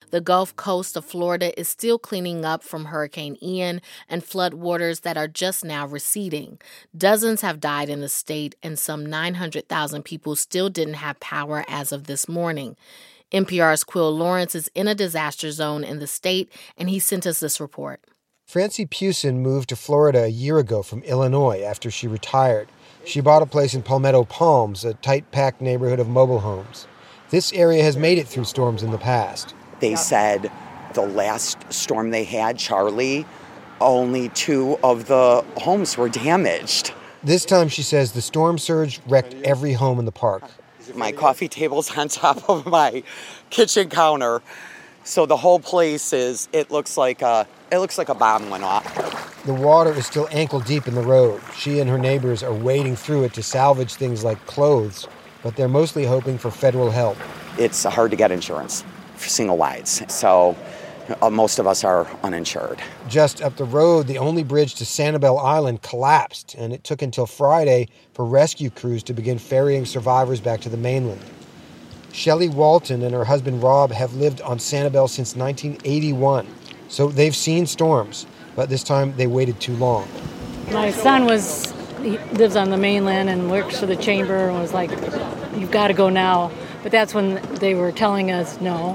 The Gulf Coast of Florida is still cleaning up from Hurricane Ian and floodwaters that are just now receding. Dozens have died in the state, and some 900,000 people still didn't have power as of this morning. NPR's Quill Lawrence is in a disaster zone in the state, and he sent us this report. Francie Pewson moved to Florida a year ago from Illinois after she retired. She bought a place in Palmetto Palms, a tight-packed neighborhood of mobile homes. This area has made it through storms in the past. They said the last storm they had, Charlie, only 2 of the homes were damaged. This time, she says, the storm surge wrecked every home in the park. My coffee table's on top of my kitchen counter, so the whole place it looks like a bomb went off. The water is still ankle deep in the road. She and her neighbors are wading through it to salvage things like clothes, but they're mostly hoping for federal help. It's hard to get insurance for single wides, so most of us are uninsured. Just up the road, the only bridge to Sanibel Island collapsed, and it took until Friday for rescue crews to begin ferrying survivors back to the mainland. Shelley Walton and her husband Rob have lived on Sanibel since 1981, so they've seen storms, but this time they waited too long. My son he lives on the mainland and works for the chamber and was like, you've got to go now. But that's when they were telling us, no,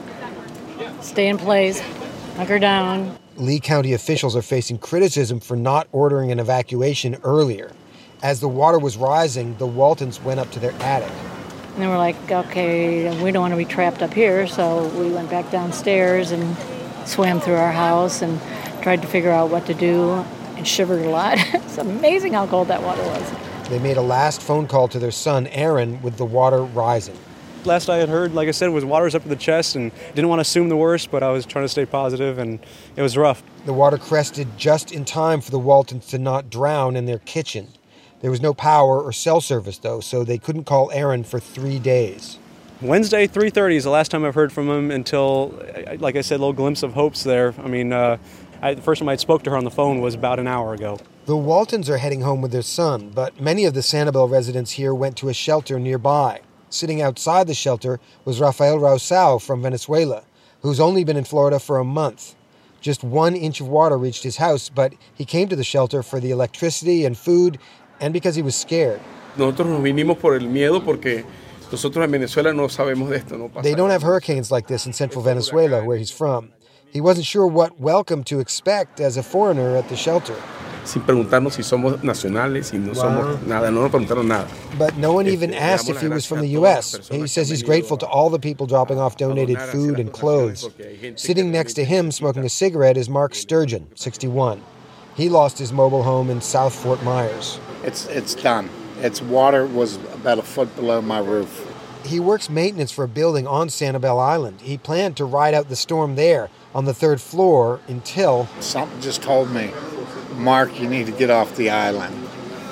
stay in place, hunker down. Lee County officials are facing criticism for not ordering an evacuation earlier. As the water was rising, the Waltons went up to their attic. And they were like, okay, we don't want to be trapped up here, so we went back downstairs and swam through our house and tried to figure out what to do and shivered a lot. It's amazing how cold that water was. They made a last phone call to their son, Aaron, with the water rising. Last I had heard, like I said, was water's up to the chest and didn't want to assume the worst, but I was trying to stay positive and it was rough. The water crested just in time for the Waltons to not drown in their kitchen. There was no power or cell service, though, so they couldn't call Aaron for 3 days. Wednesday, 3:30 is the last time I've heard from him until, like I said, a little glimpse of hopes there. I mean, the first time I spoke to her on the phone was about an hour ago. The Waltons are heading home with their son, but many of the Sanibel residents here went to a shelter nearby. Sitting outside the shelter was Rafael Rausao from Venezuela, who's only been in Florida for a month. Just 1 inch of water reached his house, but he came to the shelter for the electricity and food and because he was scared. Nosotros nos vinimos por el miedo porque nosotros en Venezuela no sabemos de esto. They don't have hurricanes like this in central Venezuela, where he's from. He wasn't sure what welcome to expect as a foreigner at the shelter. Sin preguntarnos si somos nacionales, si no somos nada, no nos preguntaron nada. But no one even asked if he was from the U.S. He says he's grateful to all the people dropping off donated food and clothes. Sitting next to him smoking a cigarette is Mark Sturgeon, 61. He lost his mobile home in South Fort Myers. It's done. Its water was about a foot below my roof. He works maintenance for a building on Sanibel Island. He planned to ride out the storm there on the 3rd floor until... Something just told me, Mark, you need to get off the island.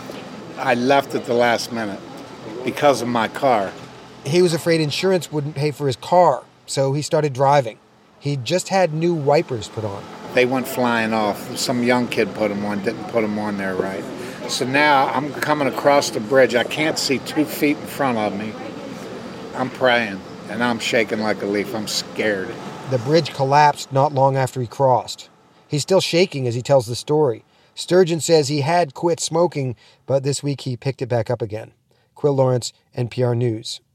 I left at the last minute because of my car. He was afraid insurance wouldn't pay for his car, so he started driving. He just had new wipers put on. They went flying off. Some young kid put them on, didn't put them on there right. So now I'm coming across the bridge. I can't see 2 feet in front of me. I'm praying, and I'm shaking like a leaf. I'm scared. The bridge collapsed not long after he crossed. He's still shaking as he tells the story. Sturgeon says he had quit smoking, but this week he picked it back up again. Quill Lawrence, NPR News.